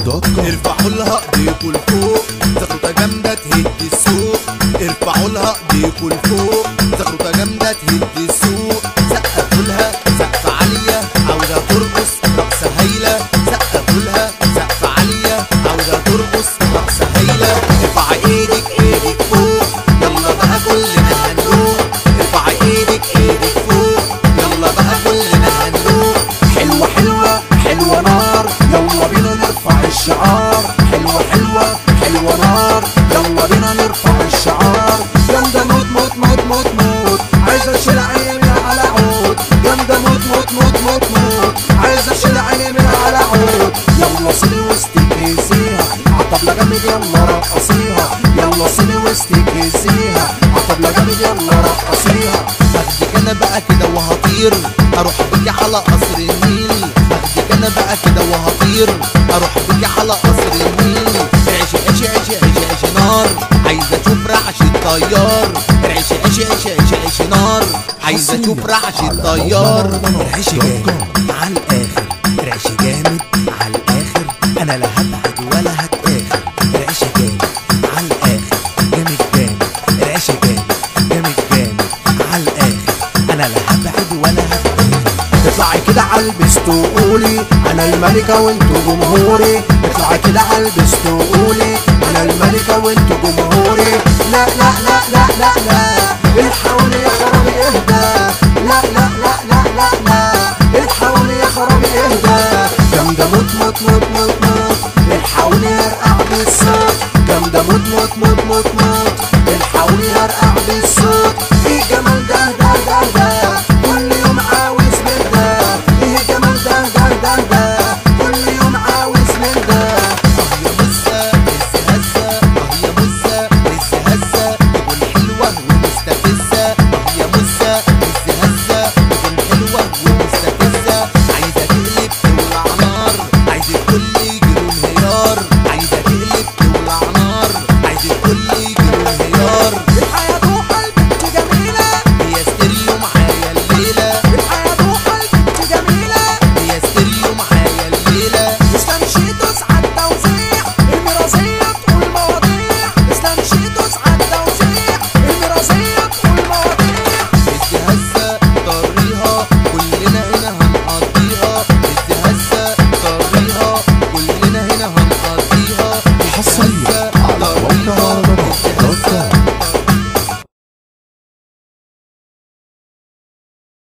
ارفعوا لها ايديكوا لفوق، زغروطة جامدة تهد السوق. ارفعوا لها ايديكوا لفوق، زغروطة جامدة تهد السوق. سقفوا لها سقفة عالية، عاوزة ترقص رقصة هايلة. سقفوا لها سقفة عالية، عاوزة ترقص رقصة هايلة. ارفعي ايدك فوق، يلا بقى كلنا هندوق. ارفعي ايدك فوق، يلا بقى كلنا هندوق. حلوة حلوة حلوة نار، يلا بينا نرفع الشعار. حلوة حلوة حلوة نار، يلا بينا نرفع الشعار. جامدة موت موت موت موت موت، عايزة اشيل عيني من على عود. جامدة موت موت موت موت موت، عايزة اشيل عيني من على عود. يلا صيني واستكيزيها عالطبلة جامد، يلا رقصيها. يلا صيني واستكيزيها عالطبلة جامد، يلا رقصيها. اخدك انا بقى كده وهطير، اروح بيكي على قصر النيل. اخدك انا بقى كده وهطير، اروح بيكي على قصر النيل. عيشي عيشي عيشي عيشي عيشي نار، عايزه اشوف رعش الطيار. عيشي عيشي عيشي عيشي عيشي نار، عايزه اشوف رعش الطيار. رعشي جامد على الاخر، رعشي جامد على الاخر، انا لا هبعد ولا هتاخر. رعشي جامد على الاخر، جامد جامد. رعشي جامد جامد جامد على الاخر، انا لا هبعد ولا هتاخر. اطلعي كده عالبس تقولي انا الملكة وانتوا جمهوري. اطلعي كده عالبس تقولي انا الملكة وانتوا جمهوري. لا لا لا لا لا لا، الحقوني يا خرابي اهدى. لا لا لا لا لا لا، الحقوني يا خرابي اهدى. جامدة موت موت موت موت موت، الحقوني ارقع بالصوت. جامدة موت موت موت موت موت، الحقوني ارقع بالصوت.